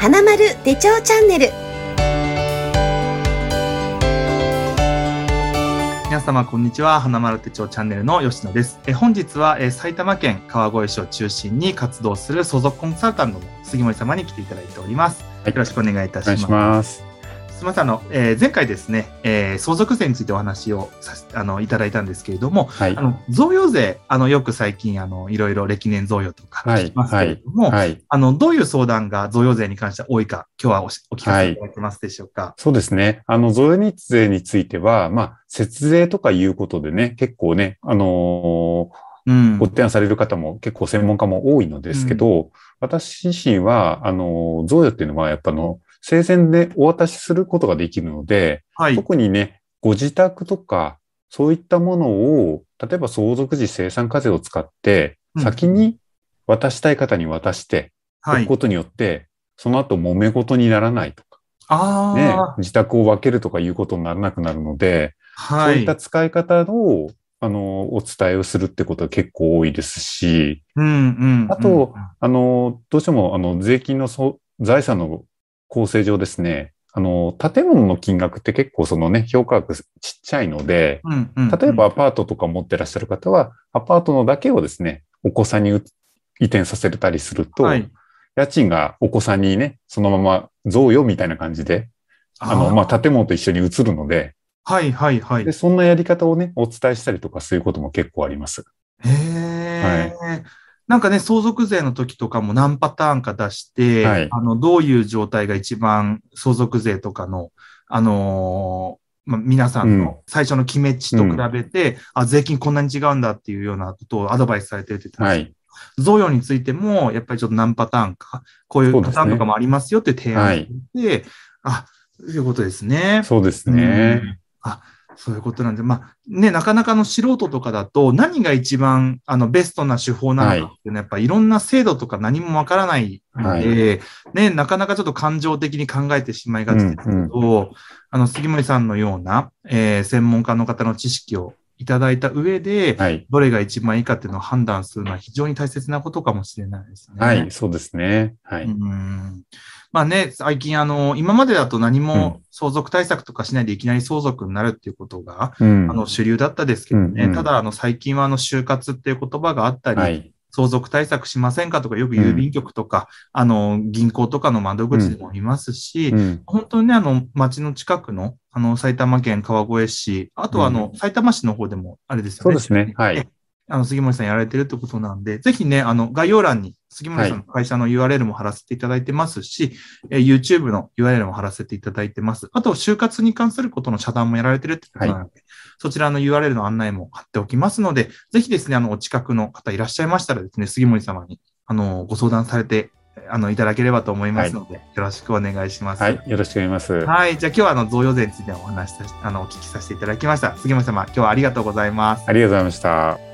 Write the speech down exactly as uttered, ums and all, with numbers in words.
花丸手帳チャンネル。 皆様こんにちは。花丸手帳チャンネルの吉野です。え本日はえ埼玉県川越市を中心に活動する相続コンサルタントの杉森様に来ていただいております。はい、よろしくお願いいたします。 お願いします。 すみません、あの、えー、前回ですね、えー、相続税についてお話をさあのいただいたんですけれども、はい、あの贈与税、あのよく最近あのいろいろ歴年贈与とか聞きますけれども、はいはいはい、あのどういう相談が贈与税に関しては多いか、今日は お, お聞かせいただけますでしょうか。はい、 そうですね。あの贈与税については、まあ節税とかいうことでね、結構ね、あのーうん、ご提案される方も結構専門家も多いのですけど、うん、私自身はあの贈与っていうのはやっぱの生前でお渡しすることができるので、はい、特にね、ご自宅とか、そういったものを、例えば相続時精算課税を使って、先に渡したい方に渡しておくことによって、はい、その後揉め事にならないとか、 あね、自宅を分けるとかいうことにならなくなるので、はい、そういった使い方を、あの、お伝えをするってことは結構多いですし、 うんうんうん、 あと、あの、どうしても、あの、税金のそ財産の構成上ですね、あの、建物の金額って結構そのね、評価額ちっちゃいので、うんうんうん、例えばアパートとか持ってらっしゃる方は、アパートのだけをですね、お子さんに移転させたりすると、はい、家賃がお子さんにね、そのまま贈与みたいな感じで、あの、まあ、建物と一緒に移るので、 はいはいはい。 で、そんなやり方をね、お伝えしたりとかそういうことも結構あります。 へー。はい。なんかね、相続税の時とかも何パターンか出して、はい、あの、どういう状態が一番相続税とかの、あのー、まあ、皆さんの最初の決め値と比べて、うん、あ、税金こんなに違うんだっていうようなことをアドバイスされてるって言ってました。はい、贈与についても、やっぱりちょっと何パターンか、こういうパターンとかもありますよっていう提案をしていて、はい、あ、そういうことですね。 そうですね。 うん、あ、そういうことなんで、まあね、なかなかの素人とかだと何が一番あのベストな手法なのかっていうのは、やっぱりいろんな制度とか何もわからないので、はい、ね、なかなかちょっと感情的に考えてしまいがちですけど、うんうん、あの杉森さんのような、えー、専門家の方の知識をいただいた上で、はい、どれが一番いいかっていうのを判断するのは非常に大切なことかもしれないですね。 はい、そうですね。はい。 うん、まあね、最近あの、今までだと何も相続対策とかしないでいきなり相続になるっていうことが、うん、あの主流だったですけどね。うんうん、ただあの、最近はあの、就活っていう言葉があったり、はい、相続対策しませんかとか、よく郵便局とか、うん、あの、銀行とかの窓口でも見ますし、うん、本当にね、あの、町の近くの、あの、埼玉県川越市、あとはあの、うん、埼玉市の方でも、あれですよね。 そうですね。はい。 あの、杉森さんやられてるってことなんで、ぜひね、あの、概要欄に杉森さんの会社の ユーアールエル も貼らせていただいてますし、はい、YouTube の ユーアールエル も貼らせていただいてます。あと、就活に関することの遮断もやられてるってことなので、はい、そちらの ユーアールエル の案内も貼っておきますので、ぜひですね、あの、お近くの方いらっしゃいましたらですね、杉森様に、あの、ご相談されて、あの、いただければと思いますので、はい、よろしくお願いします。 はい、よろしくお願いします。 はい、じゃあ今日はあの、贈与税についてお話しさせ、あの、お聞きさせていただきました。杉森様、今日はありがとうございます。 ありがとうございました。